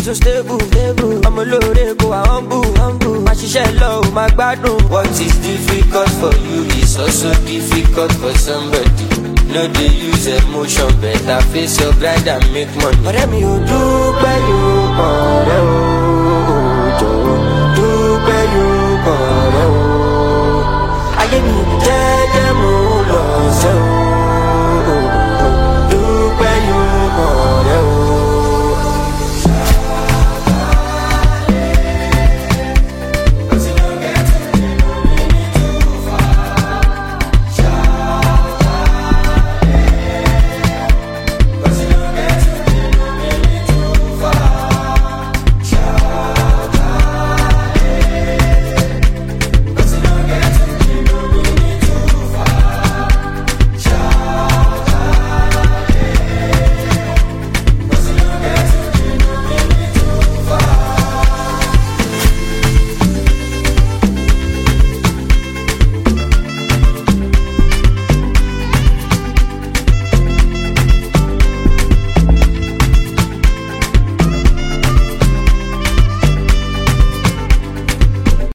too stable. I'm a low go humble. My shisha low, my gbadun. What is difficult for you is also difficult for somebody. No dey use emotion, better face your grind and make money. Ọ̀rẹ́ mi ò dúpẹ́ yóò ọ̀rẹ́ o, jọ̀wọ́ dúpẹ́ yóò.